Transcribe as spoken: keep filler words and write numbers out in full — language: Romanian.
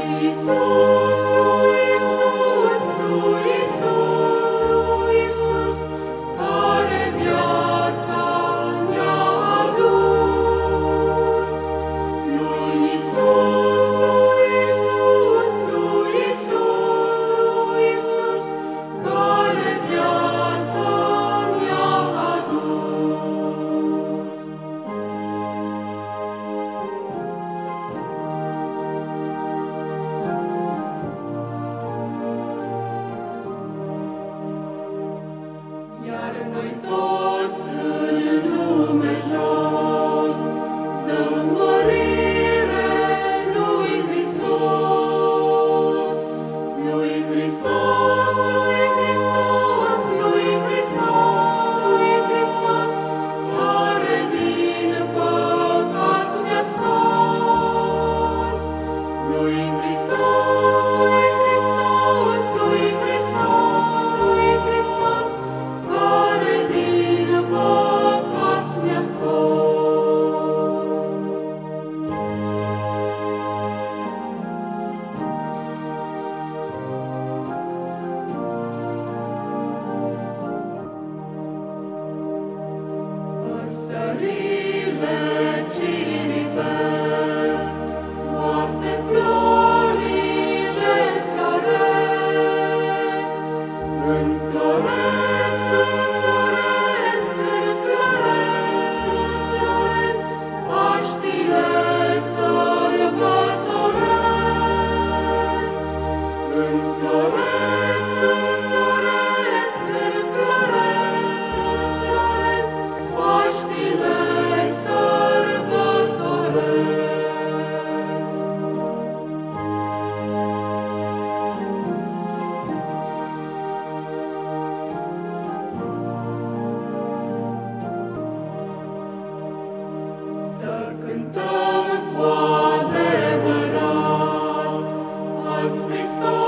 Iar noi toți în lume jos dăm mărire lui Hristos, lui Hristos, lui Hristos, lui Hristos, lui Hristos, care din păcat ne-a scos. Lui Hristos, lui Hristos, lui Hristos, lui Hristos, care din păcat ne-a scos. Păsările ciripesc, noapte florile înfloresc, înfloresc, înfloresc, înfloresc, înfloresc, Paștile sărbătoresc. Înfloresc, înfloresc, înfloresc, înfloresc, Paștile sărbătoresc. Să cântăm cu adevărat, azi Hristos